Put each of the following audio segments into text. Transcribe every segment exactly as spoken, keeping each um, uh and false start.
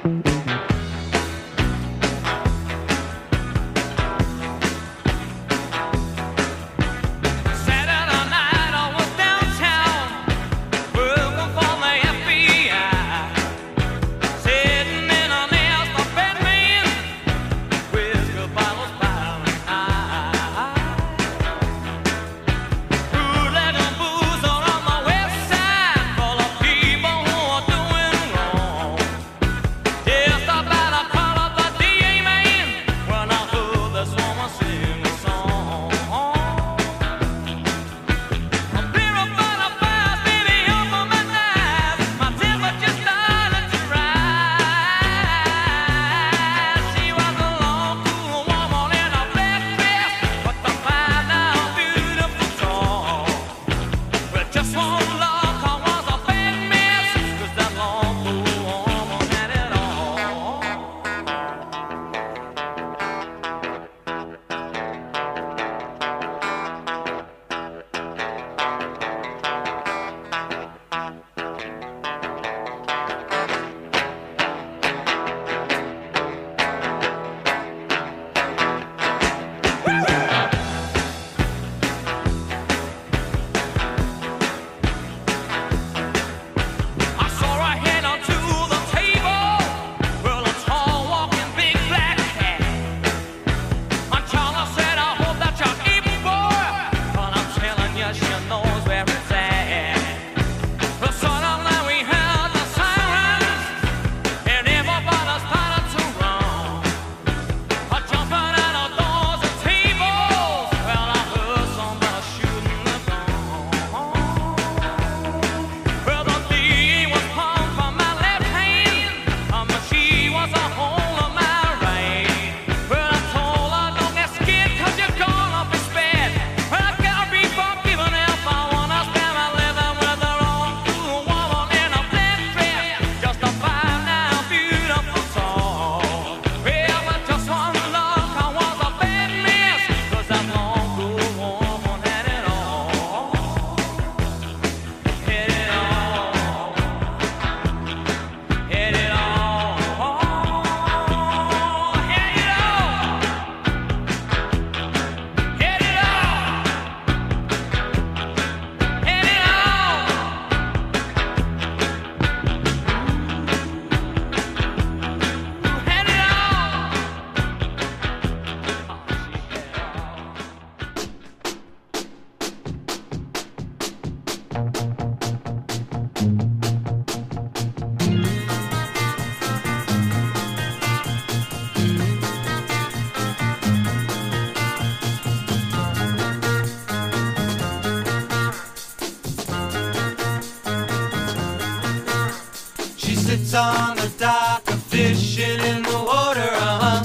sits on the dock, a fishing in the water, uh-huh.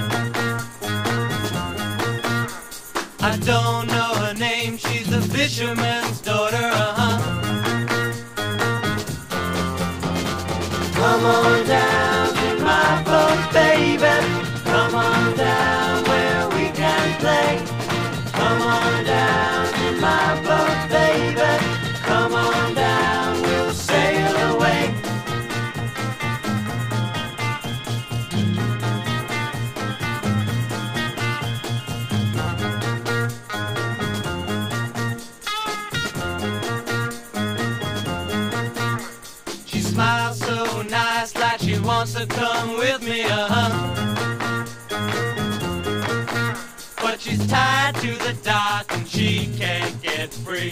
I don't know her name, she's a fisherman's daughter, uh-huh. Come on down to my boat, baby. Come on down where we can play. Come on down to my boat, baby. Come on down, we'll sail away. She smiles so nice, like she wants to come with me, uh-huh. But she's tied to the dock and she can't get free.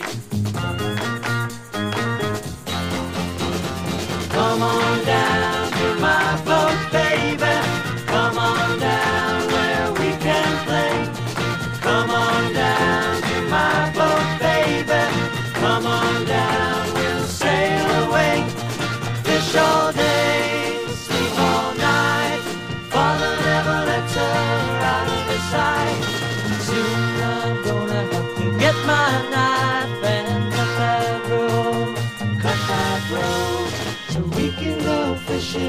Come on down to my boat, baby. Come on down where we can play. Come on down to my boat, baby. Come on down, we'll sail away. Fish all day, sleep all night. Father never lets her out of his sight. Soon I'm gonna have to get my knife and cut that rope, cut that rope, so we can go fishing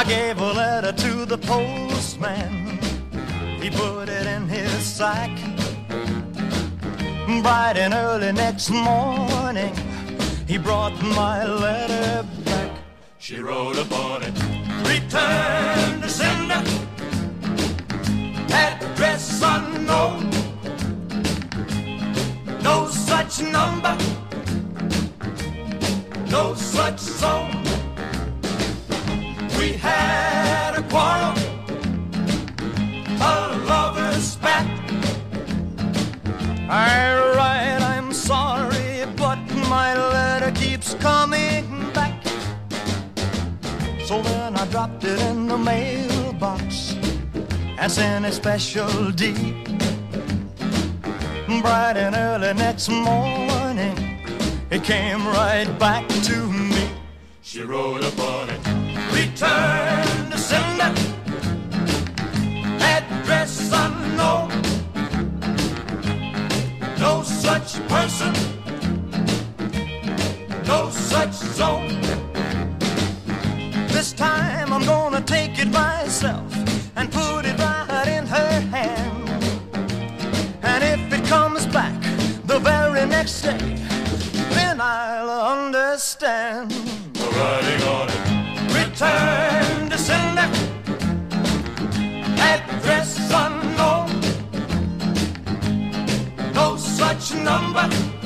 I gave a letter to the postman. He put it in his sack. Bright and early next morning, he brought my letter back. She wrote upon it, return to sender, address unknown, no such number, no such zone. We had a quarrel, a lover's spat. I write, I'm sorry, but my letter keeps coming back. So then I dropped it in the mailbox and sent a special deed. Bright and early next morning, it came right back to me. She wrote upon it, return to sender, address unknown, no such person, no such zone. This time I'm gonna take it myself and put it right in her hand. And if it comes back the very next day, then I'll understand. The writing on it, return to sender, address unknown, no such number,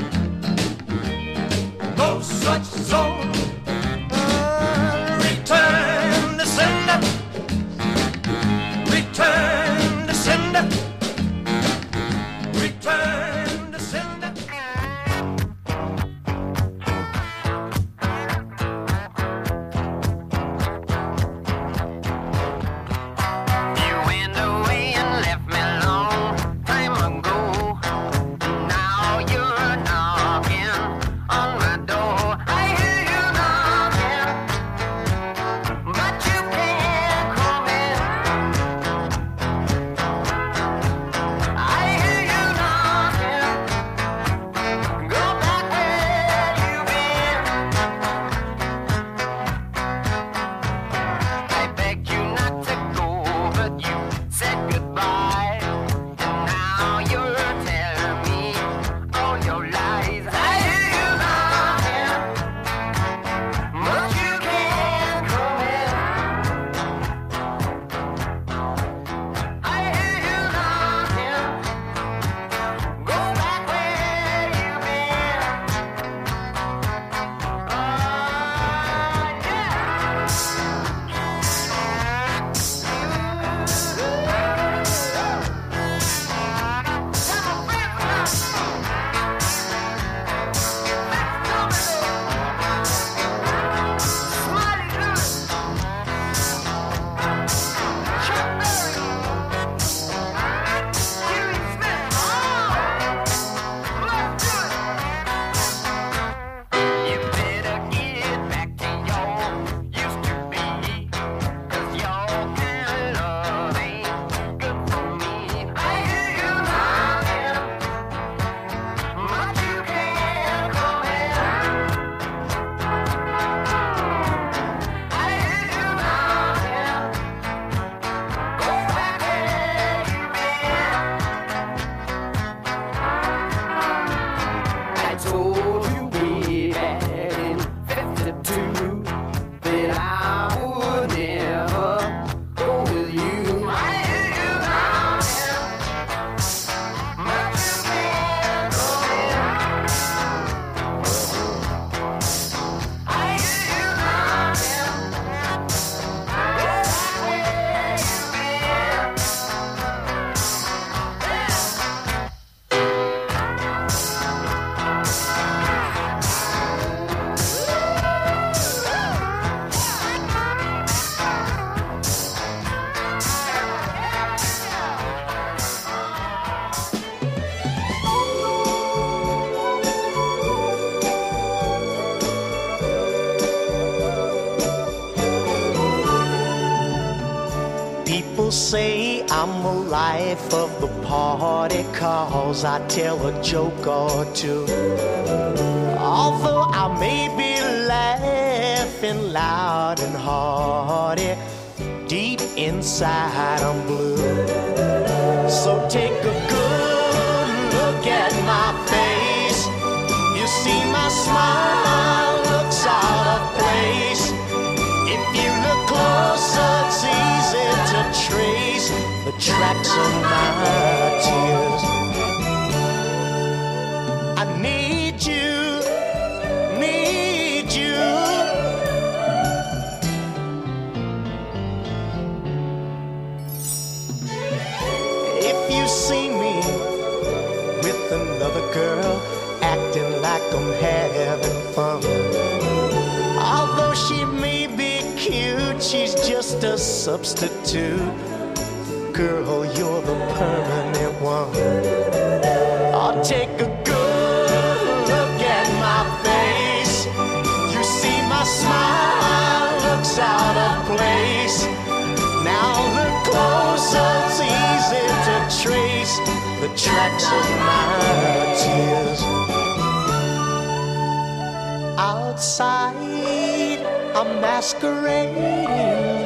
no such zone. Uh, return to sender, return to sender, return to sender. You went away and left me long time ago. Now you're knocking on my door. I hear you knocking, but you can't come in. I hear you knocking, go back where you've been. I begged you not to go, but you said goodbye. And now you're telling me all your lies. I hear you knocking, but you can't come in. I hear you knocking, go back where you've been. You better get back to your used to be, 'cause your kind of love ain't good for me. I hear you knocking, but you can't come in. I hear you knocking, go back where you've been. I told you way back in fifty-two that I would never go with you. I hear you knocking, but you can't come in. I hear you knocking, go back where you've been. People say I'm the life of the party 'cause I tell a joke or two. Although I may be laughing loud and hearty, deep inside I'm blue. So take a good look at my face. You see my smile looks out of place. If you look closer, it's easy to trace the tracks of my tears. I need you, need you. If you see me with another girl, acting like I'm having fun, although she may be cute, she's just a substitute. Girl, you're the permanent one. I'll take a good look at my face. You see my smile looks out of place. Now look closer, it's easy to trace the tracks of my tears. Outside, I'm masquerading.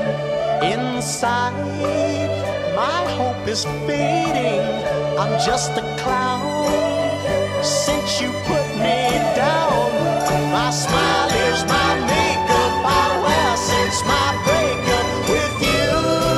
Inside, my hope is fading. I'm just a clown since you put me down. My smile is my makeup I wear since my breakup with you.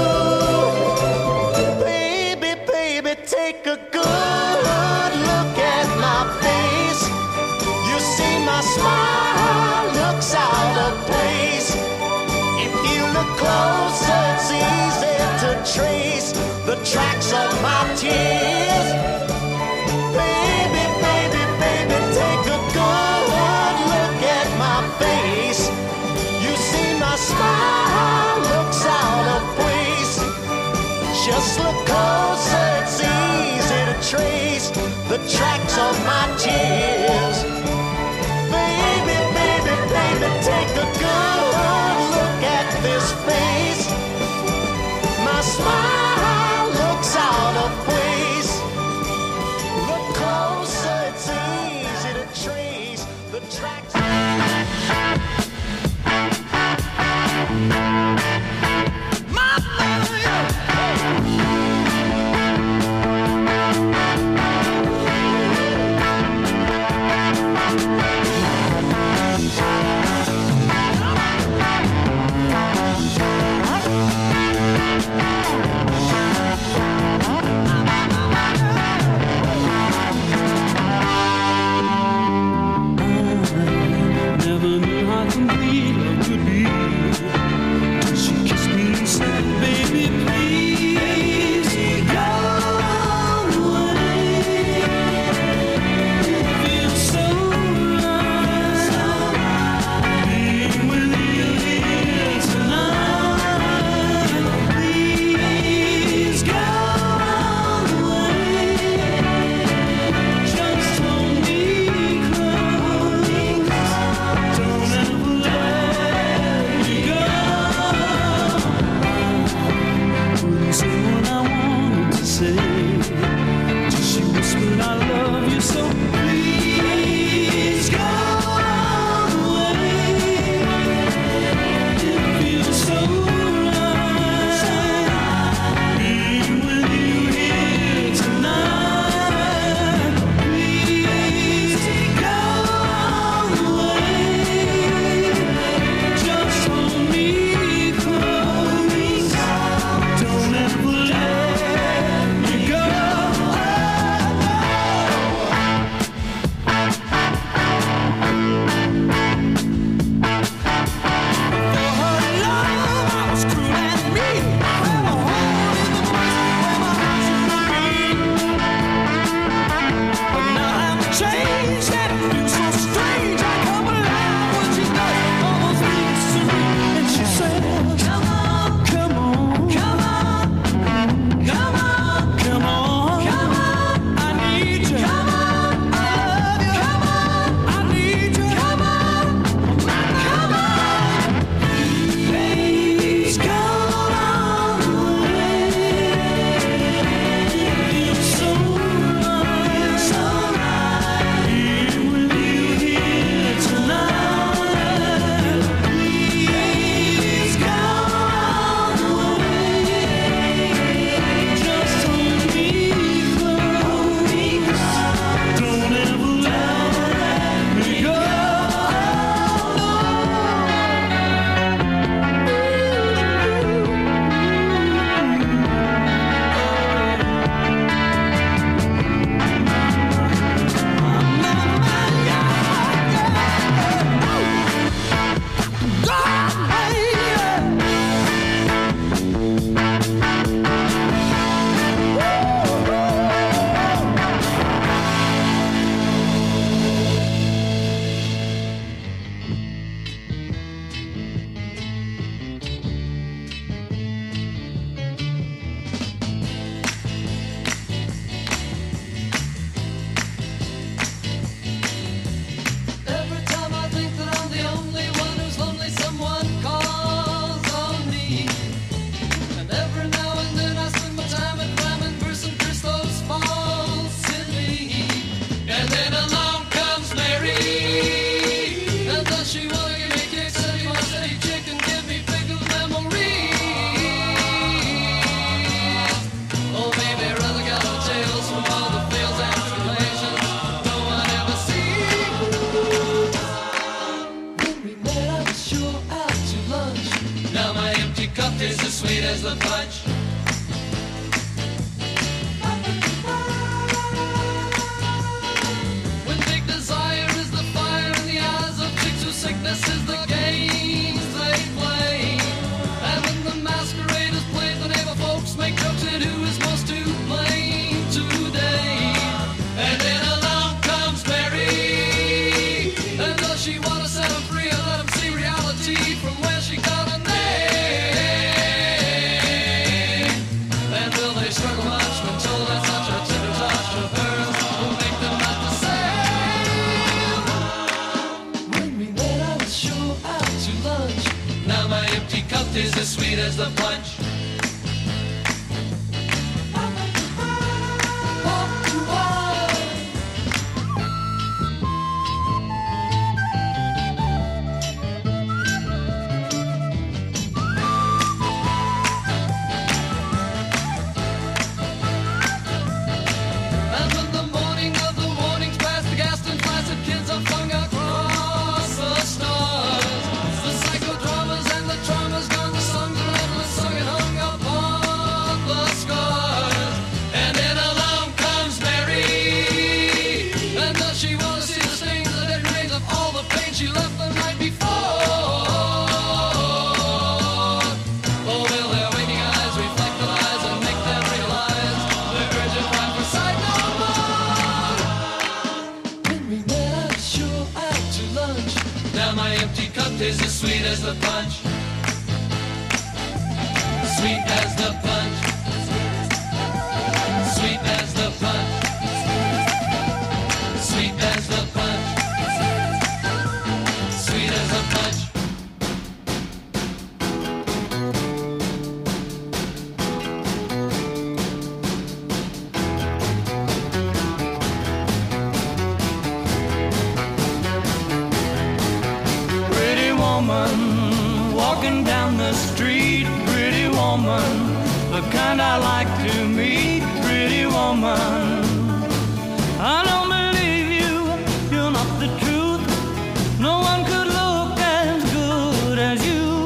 Baby, baby, take a good look at my face. You see my smile looks out of place. If you look closer, it's easy to trace the tracks of my tears. Baby, baby, baby, take a good look at my face. You see my smile looks out of place. Just look closer, it's easy to trace the tracks of my tears. Baby, baby, baby, take a good look at this face. My smile looks out of place. Look closer, it's easy to trace the tracks. My love. cup tastes as sweet as the punch. When big desire is the fire in the eyes of chicks whose sickness is the games they play. And when the masquerade is played, the neighbor folks make jokes at who is most to blame today. And then along comes Mary, and does she want to set him free and let him see reality from where she got a name? And will they struggle much when told that such a tender touch of hers will make them not the same? When we met, I was sure out to lunch. Now my empty cup is as sweet as the punch. Is as sweet as the punch. Sweet as the punch. Sweet as the punch. Sweet as the punch. Sweet as the punch. Walking down the street, pretty woman, the kind I like to meet, pretty woman. I don't believe you, you're not the truth. No one could look as good as you.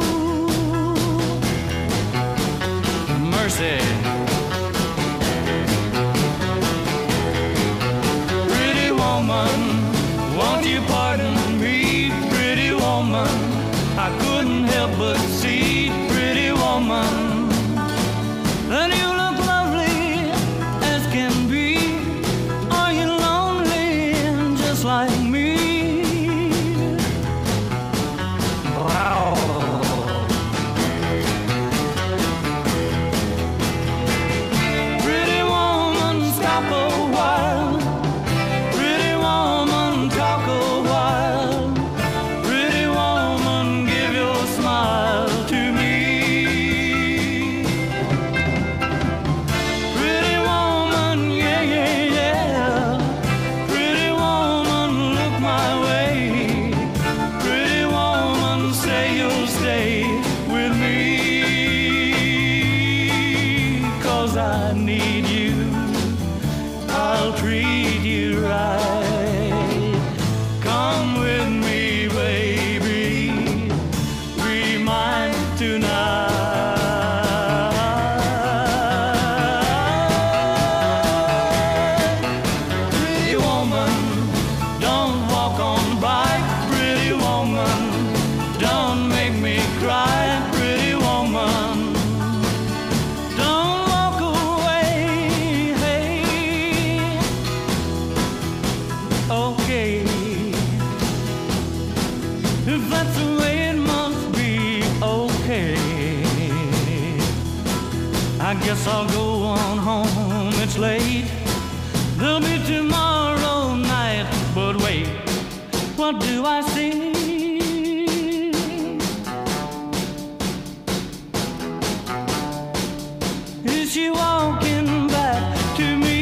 Mercy. Pretty woman, won't you pardon me, pretty woman? I couldn't help but see, pretty woman, that you look lovely as can be. Are you lonely just like me? Wow. Pretty woman, stop a while. Pretty woman, talk a while. Pretty woman, smile to me. Pretty woman, yeah, yeah, yeah. Pretty woman, look my way. Pretty woman, say you'll stay with me. 'Cause I need you, I'll treat you right. Come with me, baby, be mine tonight. Pretty woman, don't walk on by. Pretty woman, don't make me cry. Pretty woman, don't walk away. Hey, okay, if that's the way it must be, okay. I guess I'll go on home, it's late. There'll be tomorrow night, but wait, what do I see? Is she walking back to me?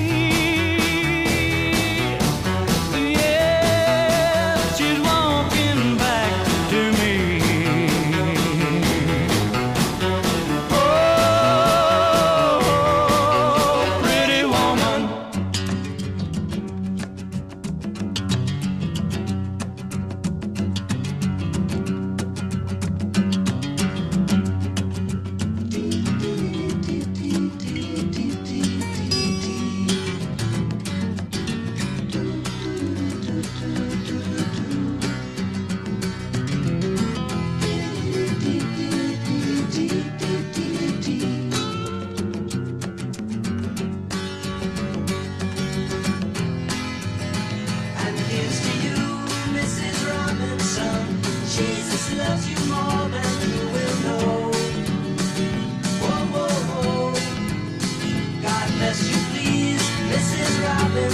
Yeah, she's walking back to me.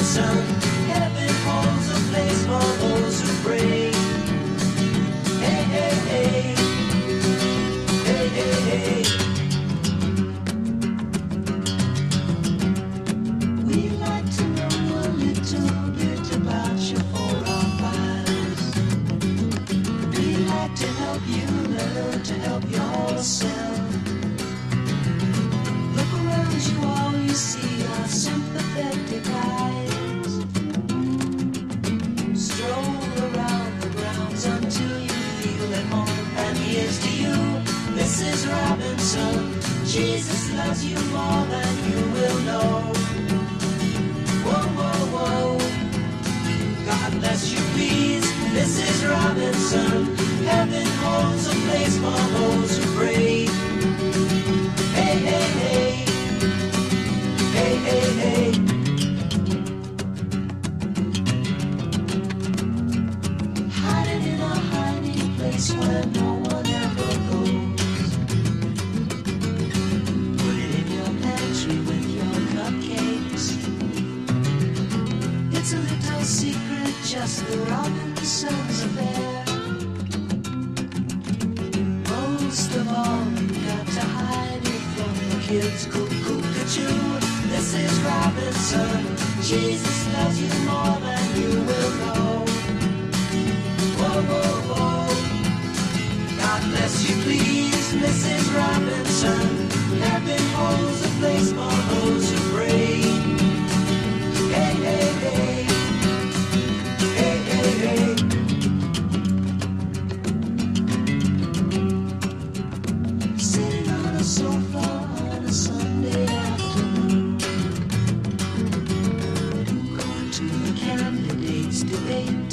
Robinson. Heaven holds a place for those who pray. Hey, hey, hey. Hey, hey, hey. We'd like to know a little bit about your forefathers. We'd like to help you learn to help yourself. Look around you, all you see are sympathetic eyes. Stroll around the grounds until you feel at home. And here's to you, Missus Robinson. Jesus loves you more than you will know. Whoa, whoa, whoa. God bless you, please, Missus Robinson. Heaven holds a place for those who pray. Hey, hey, hey. Hey, hey, hey. Hiding in a hiding place where no one ever goes. Put it in your pantry with your cupcakes. It's a little secret, just the Robinsons affair. Most of all, you got to hide it from the kids. Cuckoo-cuckoo, Missus Robinson. Jesus loves you more than you will know. Whoa, whoa, whoa. God bless you, please, Missus Robinson. Heaven holds a place for those who pray. Hey, hey, hey. Hey, hey, hey. Sitting on a sofa on a Sunday afternoon, going to the candidates' debate.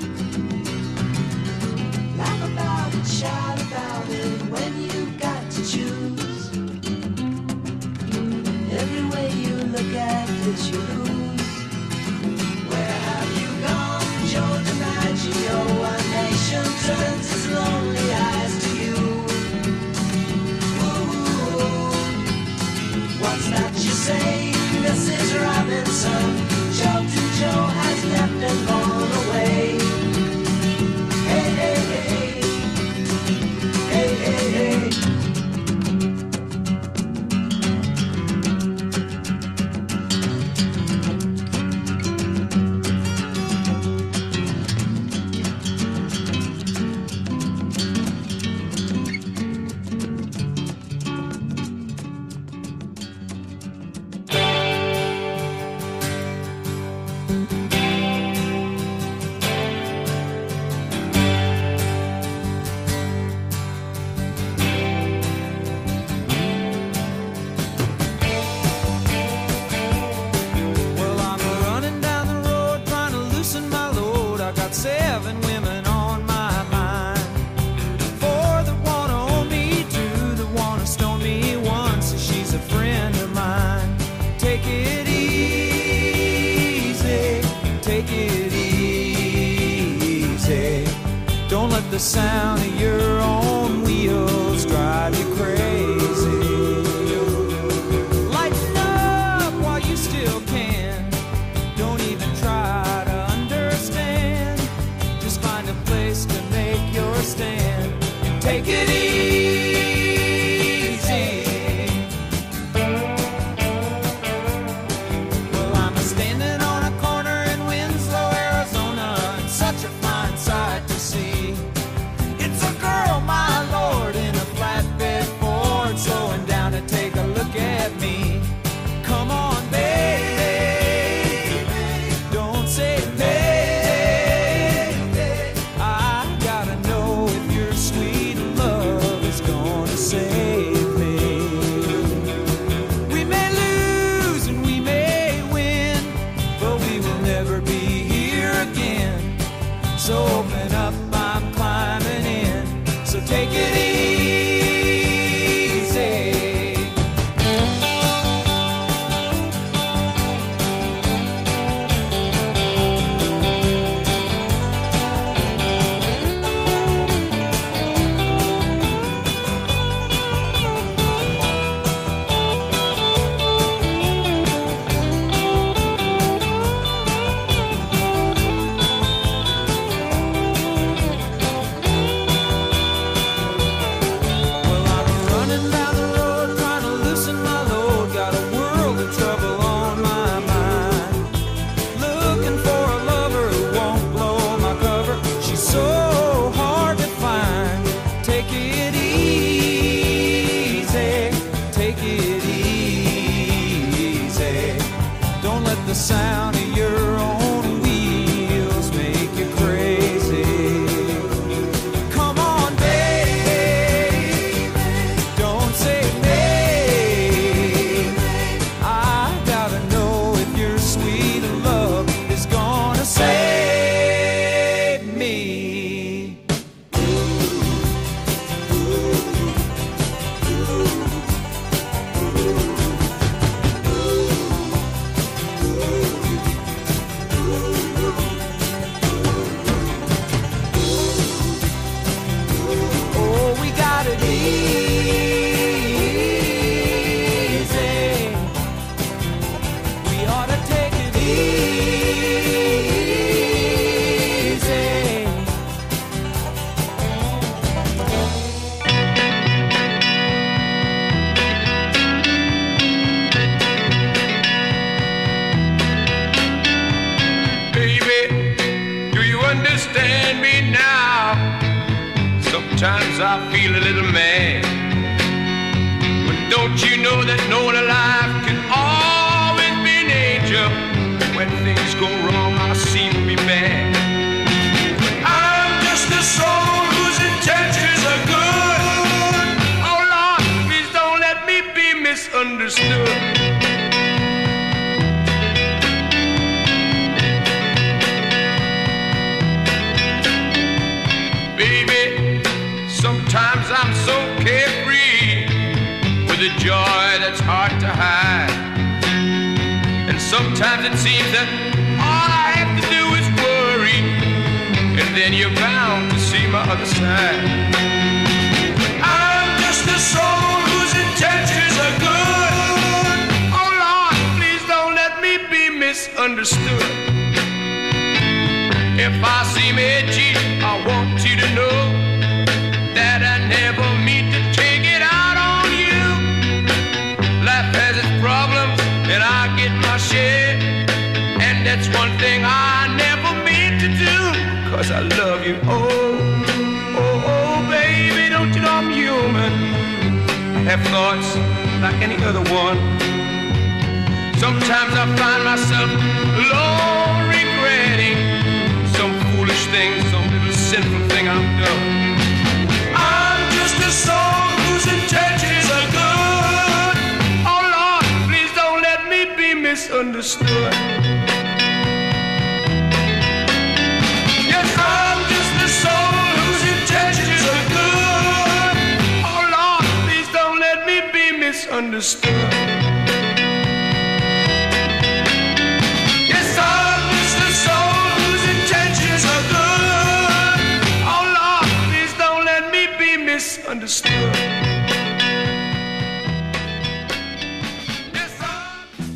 Laugh about it, shout about it when you've got to choose. Every way you look at it, you lose. Where have you gone, Joe DiMaggio? A nation turns its lonely eyes to you. What's that you say, Missus Robinson? Shelton Joe has left and gone away. Hey, hey, hey. Hey, hey, hey. Well, I'm running down the road trying to loosen my load. I got seven women on my mind. Four that wanna own me, two that wanna stone me, one says she's a friend of mine. Take it easy, take it easy. Don't let the sound of your own wheels drive you crazy. Lighten up while you still can. Don't even try to understand. Just find a place to make your stand. Take it easy. Well, I'm standing on a corner in Winslow, Arizona, and such a fine sight to see. It's a girl, my lord, in a flatbed Ford, slowing down to take a look at me. Come on, baby, don't say maybe. I gotta know if your sweet love is gonna save me. We may lose and we may win, but we will never be here again. So open up, I'm climbing in. So take it easy. the sound of your own wheels make you crazy. Come on, baby, don't say maybe. I gotta know if your sweet love is gonna save me. Oh, we got it easy. We ought to take it easy. Baby, do you understand me now? Sometimes I feel a little mad. But don't you know that no one alive can always be an angel? When things go wrong, I seem to be bad. I'm just a soul whose intentions are good. Oh Lord, please don't let me be misunderstood. Baby, sometimes I'm so carefree with a joy that's hard to hide. And sometimes it seems that all I have to do is worry, and then you're bound to see my other side. I'm just a soul whose intentions are good. Oh Lord, please don't let me be misunderstood. If I seem edgy, I want you to know that I never mean to take it out on you. Life has its problems, and I get my share. And that's one thing I never mean to do, 'cause I love you. Oh, oh, oh, baby, don't you know I'm human? Have thoughts like any other one. Sometimes I find myself alone regretting some foolish thing, some little sinful thing I've done. I'm just a soul whose intentions are good. Oh Lord, please don't let me be misunderstood. Yes, I'm just a soul whose intentions are good. Oh Lord, please don't let me be misunderstood. Yes, I'm just a soul whose intentions are good. Oh Lord, please don't let me be misunderstood. Yes, I'm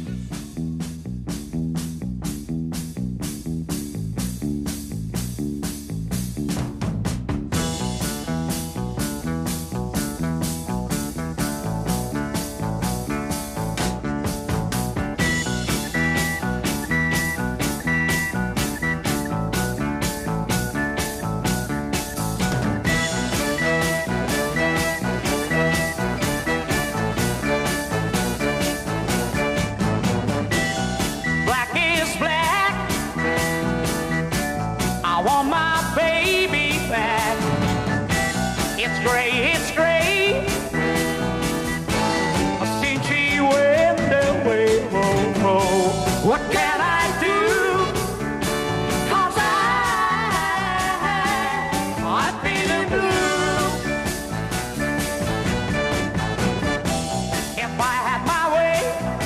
Black is black. I want my baby back. It's gray, it's gray. Since she went away, oh, oh. What can I do? 'Cause I, I'm feeling blue. If I had my way,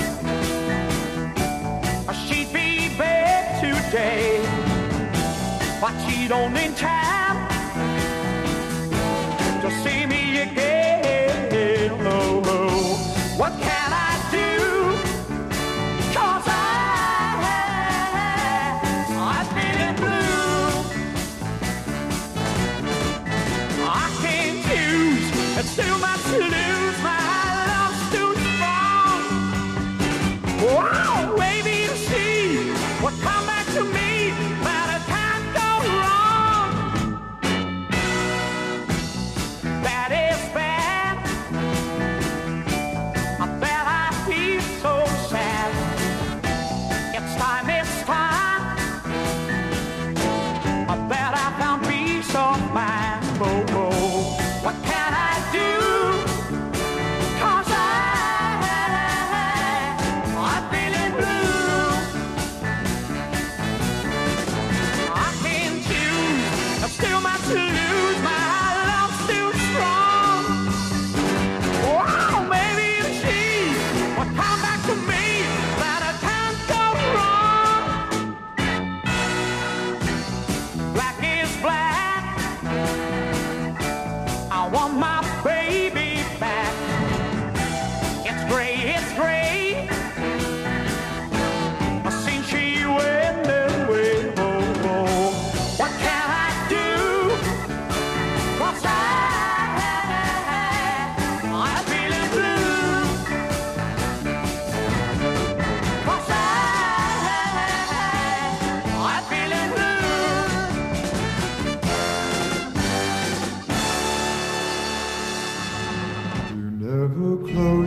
she'd be back today, but she don't in time to see me again. Oh, oh. What can I do? 'Cause I, I'm feeling blue. I can't choose, it's too much to lose. My love's too strong. Wow, baby, you see what come back to me, but it can't go wrong.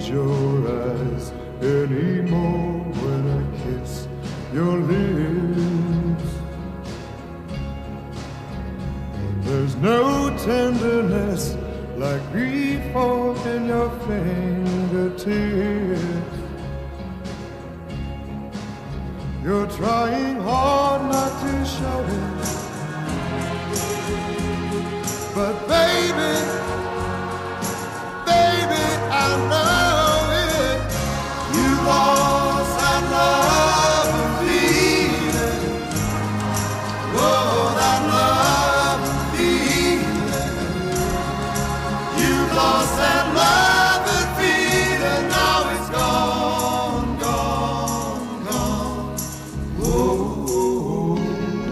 your eyes anymore when I kiss your lips. And there's no tenderness like before in your fingertips. You're trying hard not to show it, but baby, baby, I know it. You lost that love and feeling. Oh, that love and feeling. You lost that love and feeling. Now it's gone, gone, gone. Whoa.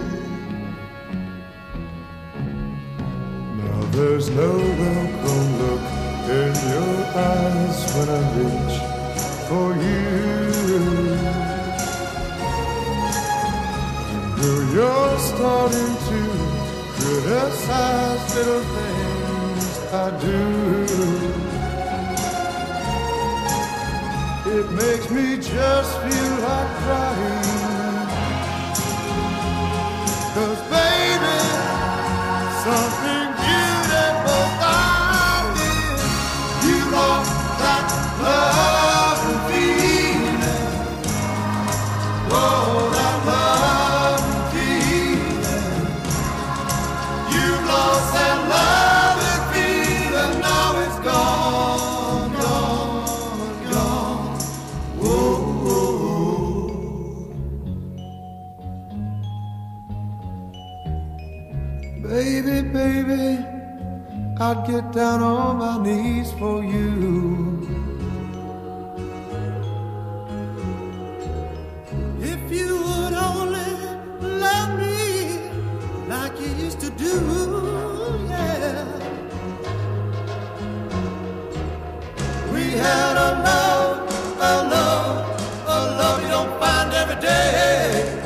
Now there's no welcome look in your eyes when I reach for you. And though you're starting to criticize little things I do, it makes me just feel like crying. 'Cause baby, something beautiful found it. You lost that love and feeling. Oh, that love and feeling. You lost that love and feeling. Now it's gone, gone, gone. Whoa, whoa. Baby, baby, I'd get down on my knees for you. If you would only love me like you used to do, yeah. We had a love, a love, a love you don't find every day.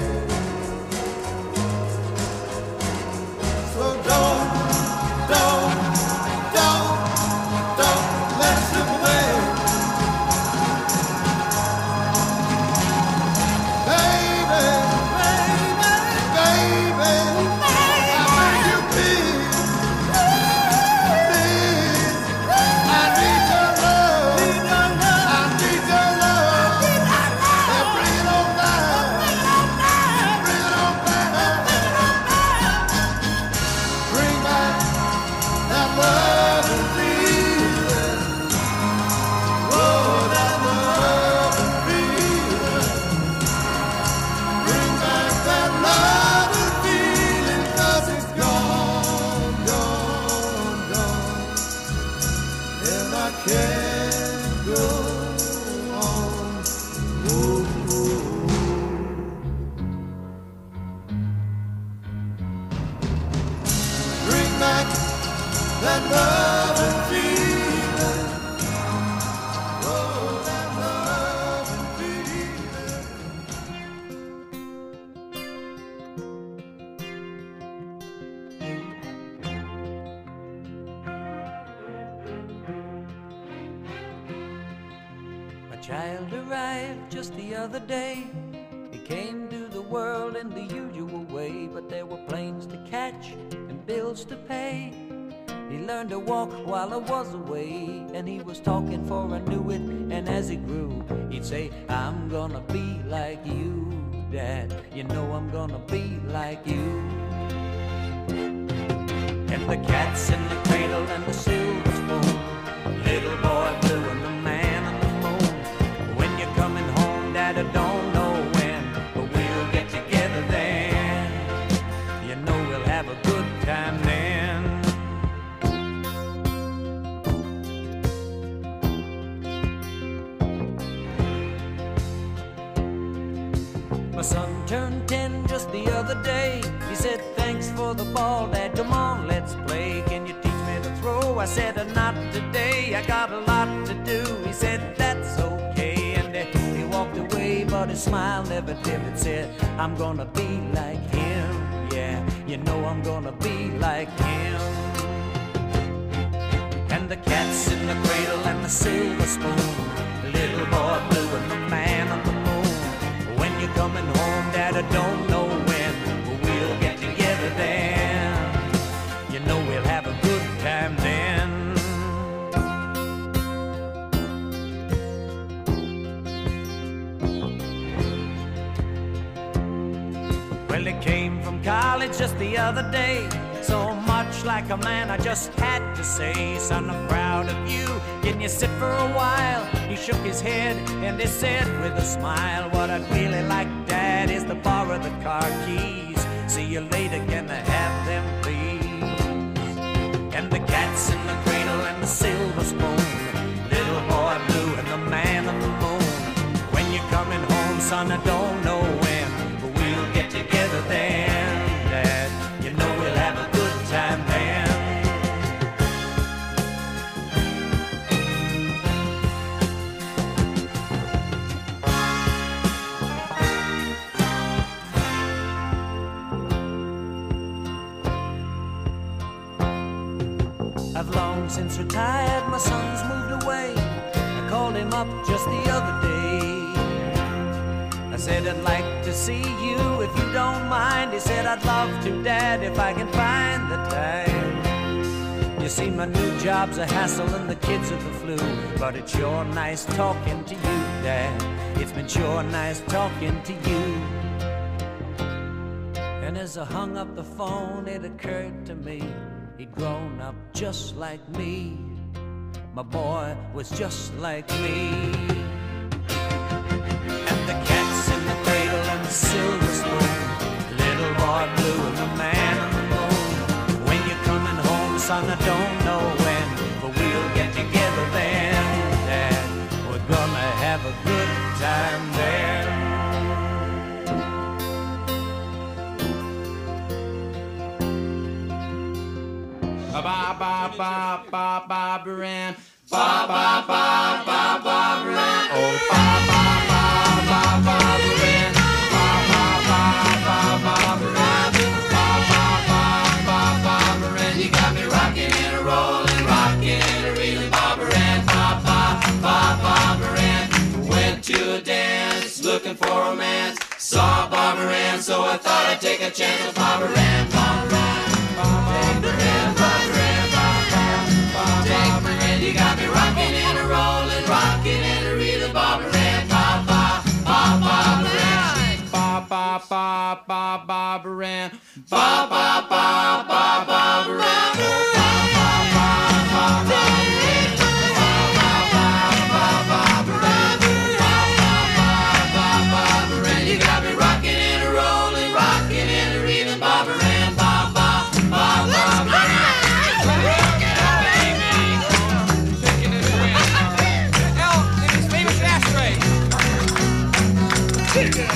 So don't, don't, don't, don't let it slip away. Baby, baby, baby, I beg you please, please, I need your love, I need your love, and bring it on down, bring it on down, bring back that love and feeling. Oh, that love and feeling. Bring back that love and feeling. 'Cause it's gone, gone, gone. And I can't go on. Oh, oh. Bring back that love and feeling. Oh, that love and feeling. A child arrived just the other day. He came to the world in the usual way, but there were planes to catch and bills to pay. He learned to walk while I was away, and he was talking for I knew it. And as he grew, he'd say, I'm gonna be like you, Dad. You know I'm gonna be like you. And the cats in the cradle and the silver spoon, little boy blue and the man on the moon. When you're coming home, Dad, I don't know when, but we'll get together then. You know we'll have a good time then. My son turned ten just the other day. He said, thanks for the ball, Dad, come on, let's play. Can you teach me to throw? I said, not today, I got a lot to do. He said, that's okay, and uh, he walked away, but his smile never dimmed. It said, I'm gonna be like him, yeah, you know I'm gonna be like him. And And the cat's in the cradle and the silver spoon, the little boy blue and the man on the moon. When you're coming home, Dad, I don't know when, but we'll get together then. You know we'll have a good time then. Well, he came from college just the other day, so much like a man I just had to say, son, I'm proud of you, can you sit for a while? He shook his head and he said with a smile, what I'd really like, Dad, is to borrow the car keys. See you later, can I have them please? And the cat's in the cradle and the silver spoon, little boy blue and the man on the moon. When you're coming home, son, I don't know when, but we'll get together then, Dad. You know we'll have a good time then. I've long since retired, my son's moved away. I called him up just the other day. I said I'd like to see you if you don't mind. He said I'd love to, Dad, if I can find the time. You see, my new job's a hassle and the kids are the flu, but it's sure nice talking to you, Dad. It's been sure nice talking to you. And as I hung up the phone, it occurred to me he'd grown up just like me. My boy was just like me. And the cat's in the cradle and the silver spoon, little boy blue and the man on the moon. When you're coming home, son, I don't know when, but we'll get together then, Dad. We're gonna have a good time there. Ba ba ba ba ba Baran, ba ba ba ba ba Baran, oh ba ba ba ba ba Baran, ba ba ba ba ba Baran, ba ba ba ba ba Baran. You got me rocking and a rolling, rocking and a reeling, ba Baran, ba ba ba ba Baran. Went to a dance, looking for romance, saw Bob Baran, so I thought I'd take a chance with Bob Baran, Bob Baran, Bob Baran, Bob Baran. You got me rocking and a rolling, rocking and a reeling, Bob Baran, ba ba ba ba Baran, ba ba ba ba ba Baran, ba ba ba ba ba Baran, ba ba ba ba ba Baran, ba ba ba ba Baran, ba ba ba ba Baran. You got me rocking and a rolling, rocking and a reeling, Bob Baran, ba ba ba ba Baran. He's really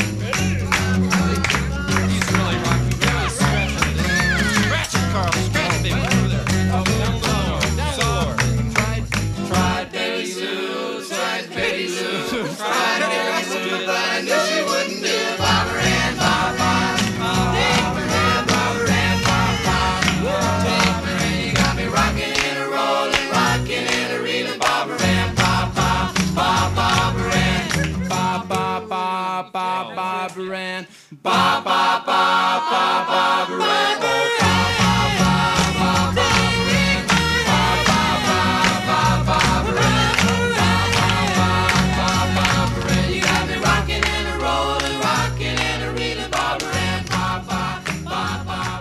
rocking. Really stretching it. Scratch it, Carl. Scratch it, baby. Over there. Oh, down low. Down low. Tried, tried Betty Lou. Tried Betty Lou. Tried Betty Lou, but I knew she wouldn't do it. Bob Baran, Bob Bob. Bob Baran, Bob Baran, Bob Bob. Bob Baran, you got me rocking and a rolling, rocking and a reeling, Bob Baran, Bob Bob, Bob Bob Baran, Bob Bob Bob Bob Bob Baran, Bob Bob Bob Bob Bob Baran, Bob Bob Bob Bob Baran, Bob Bob Bob Bob Bob Baran, Bob Bob Bob Bob Baran. You got me rocking and a rolling, rocking and a reeling, Bob Baran, Bob Bob Bob Bob.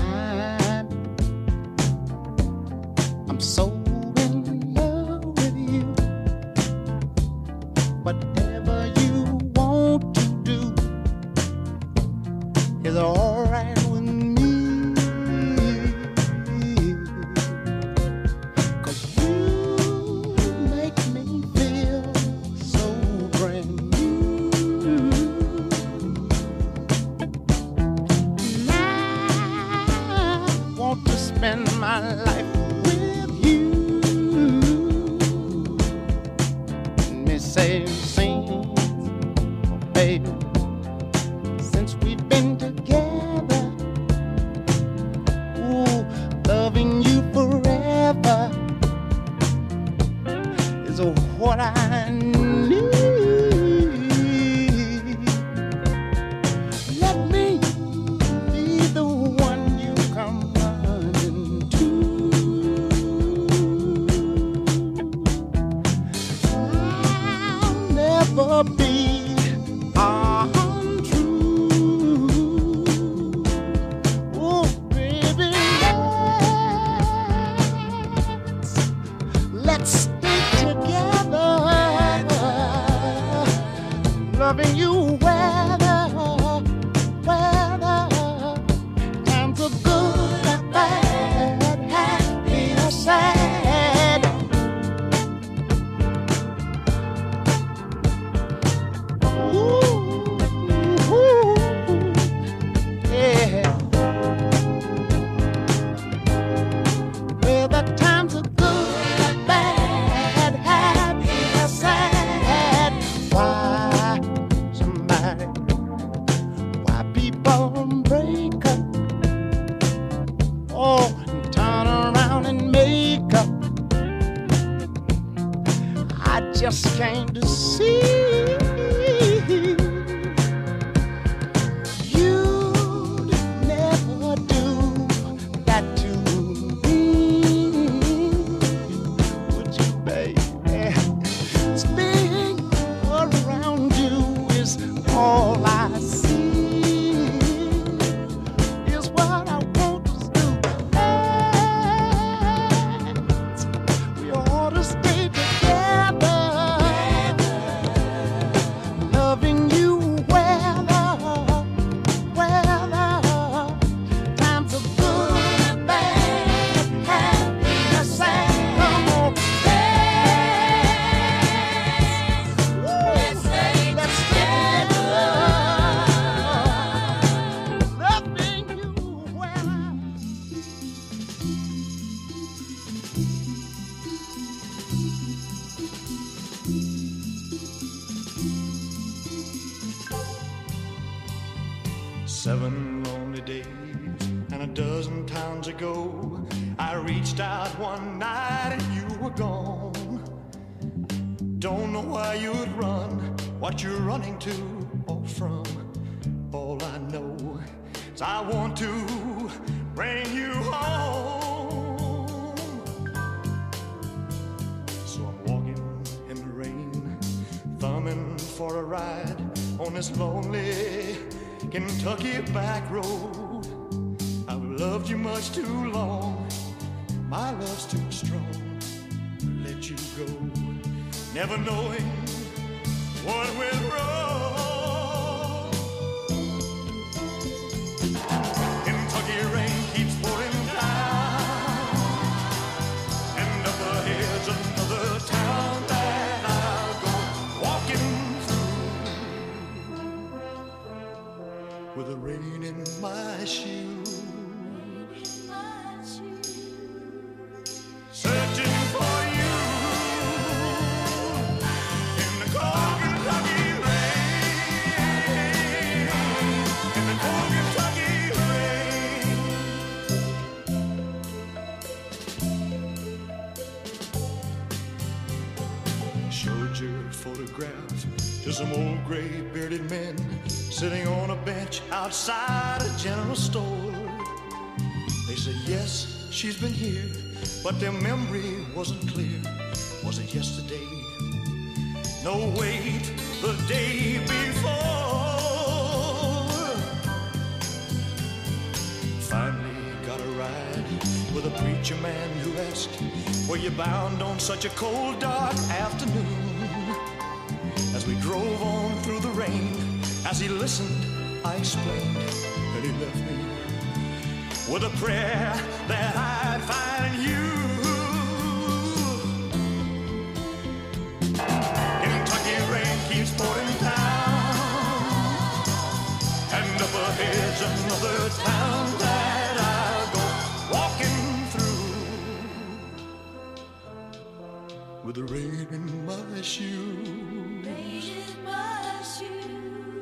I'm so in love with you. baby, since we've been together. Ooh, loving you forever is what I need. Let me be the one you come running to. I'll never be untrue. Oh, baby, let's, let's stay together, loving you weather, weather, times are good and bad, happy or sad. Ooh, ooh, yeah. Well, the times are good, bad, happy or sad. Why somebody, why people break up? Oh, and turn around and make up. I just came to see you'd never do that to me, would you, baby? Staying around you is all I see, is what I want us to do. We ought to stay together, loving you weather, weather, times are good, bad, happy or sad. Come on, let's stay together, loving you weather. Seven lonely days and a dozen towns ago, I reached out one night and you were gone. Don't know why you'd run, what you're running to or from. All I know is I want to bring you home. So I'm walking in the rain, thumbing for a ride on this lonely Kentucky back road. I've loved you much too long, my love's too strong to let you go, never knowing what went wrong. Kentucky rain keeps pouring down, and up ahead's another town that I'll go walking with the rain in my shoes, searching for you in the cold Kentucky rain, in the cold Kentucky rain. Showed your photograph to some old gray bearded men sitting on a bench outside a general store. They said, yes, she's been here, but their memory wasn't clear. Was it yesterday? No, wait, the day before. Finally got a ride with a preacher man who asked, were you bound on such a cold, dark afternoon? As we drove on through the rain, as he listened, I explained, and he left me with a prayer that I'd find you. Kentucky rain keeps pouring down, and up ahead's another town that I'll go walking through with the rain in my shoes. Rain in my shoes.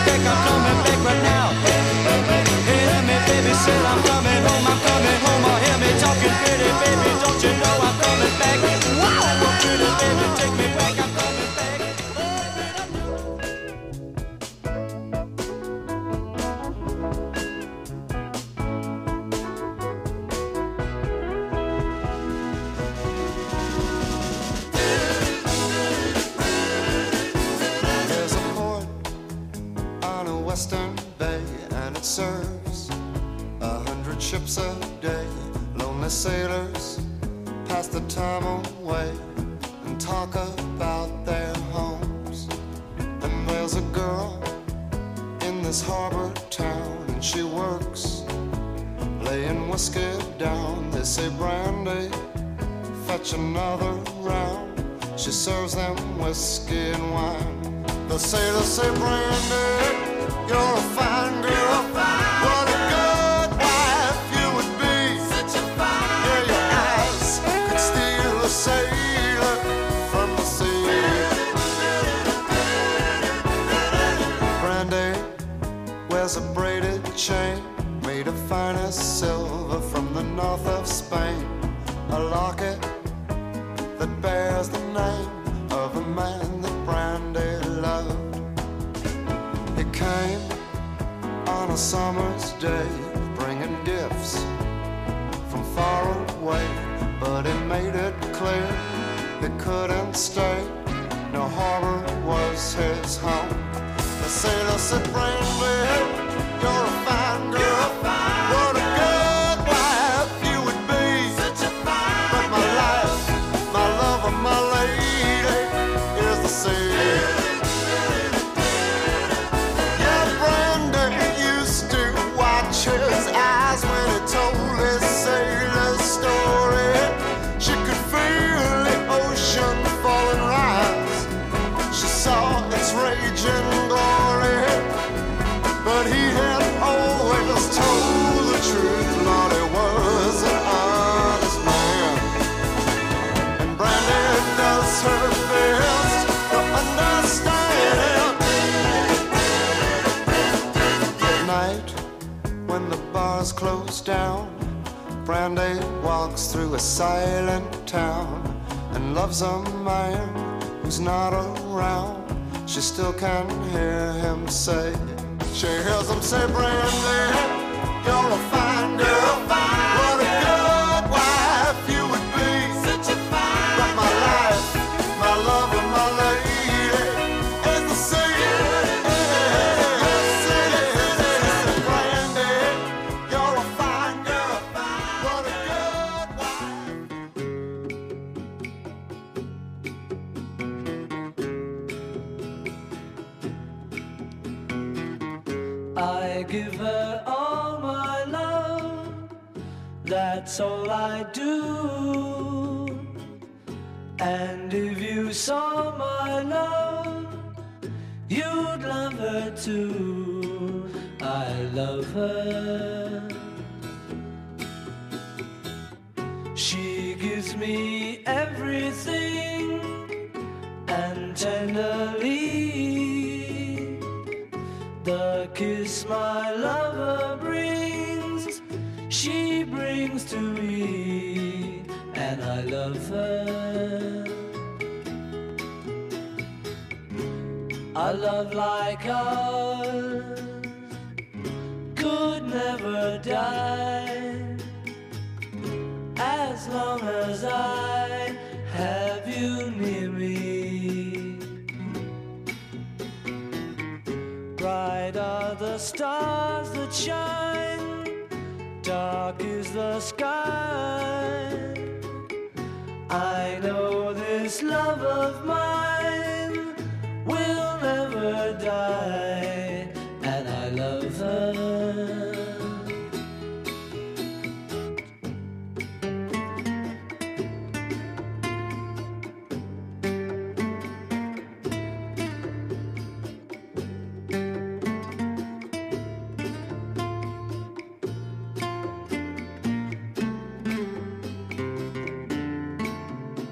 back, I'm coming back right now. Hear me, baby, said I'm coming home, I'm coming home. Oh, hear me talking pretty, baby, don't you know I'm coming back? Wow, pretty baby, take me back, I'm coming back. There's a port on a western bay, and it serves a hundred ships a day. Lonely sailors pass the time away and talk about their homes. And there's a girl in this harbor town, and she works laying whiskey down. They say, Brandy, fetch another round. She serves them whiskey and wine. The sailors say, Brandy, you're a fine girl. What a good wife you would be. Such a fine yeah, your eyes could steal a sailor from the sea. Brandy wears a braided chain made of finest silver from the north of Spain. A locket that bears the name of a man that Brandy loved. He came on a summer's day, bringing gifts from far away, but he made it clear he couldn't stay. No harbor was his home. The sailor said, Brandy, you're a fine girl. What a good wife you would be. Such a fine but my life, my love, and my lady is the sea. Yeah, Brandy used to watch his eyes when he told his sailor story. She could feel the ocean fall and rise. She saw its raging glory, but he had always told the truth. Lord, he was an honest man, and Brandy does her best to understand him. At night, when the bars close down, Brandy walks through a silent town and loves a man who's not around. She still can hear him say, she hears him say, Brandy, you're a fine girl. What a good wife you would be. Such a fine but my life, my love, and my lady is the sea. Brandy, you're a fine girl. What a good wife. I give her all my love, that's all I do. And if you saw my love, you'd love her too. I love her. She gives me everything, and tenderly the kiss my lover brings, she brings to me, and I love her. A love like ours could never die, as long as I have you near me. Bright are the stars that shine, dark is the sky. I know this love of mine will never die, and I love her.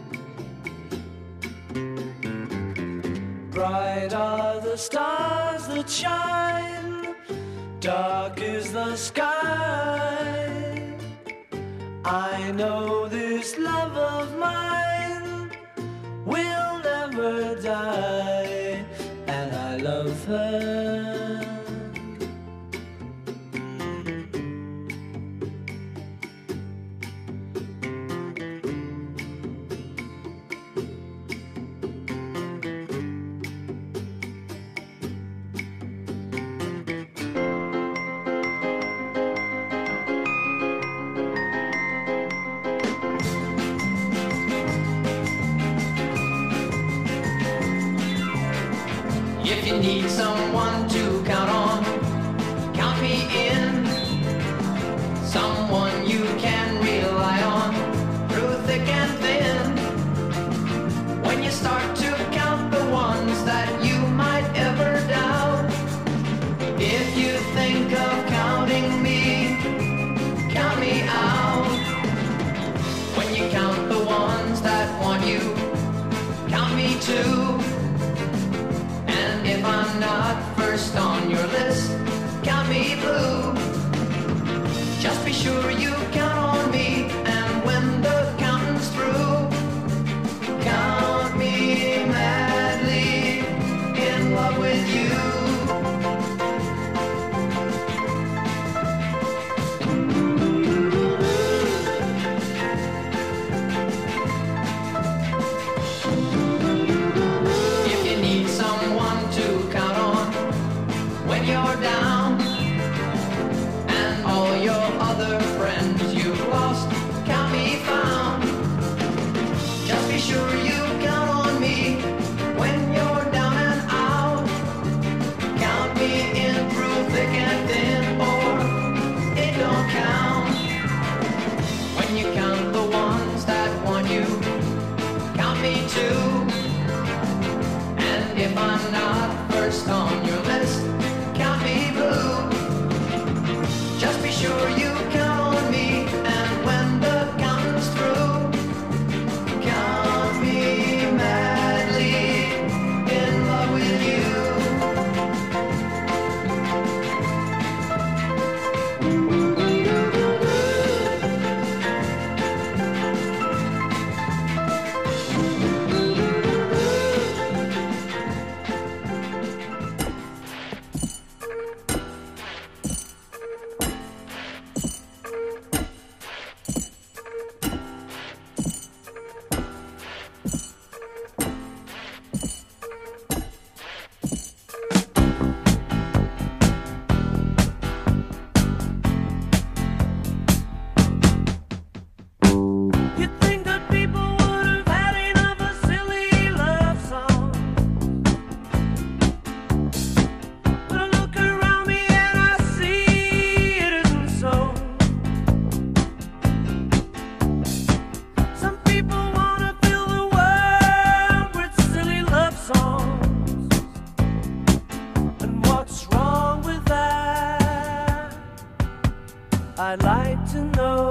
Bright are the stars that it shine. Dark is the sky. I know this love of mine will never die, and I love her. If you need someone to count on, count me in. Someone you can rely on through thick and thin. When you start to count the ones that you might ever doubt, if you think of counting me, count me out. When you count the ones that want you, count me too. If I'm not first on your list, count me blue. Just be sure you count on me, and when the counting's through, count me madly in love with you. You're down, and all your other friends you've lost count me found. Just be sure you count on me when you're down and out. Count me in through thick and thin, or it don't count. When you count the ones that want you, count me too. And if I'm not first on your list, count me blue. Just be sure you count on me, and when the counting's through, count me madly in love with you. I'd like to know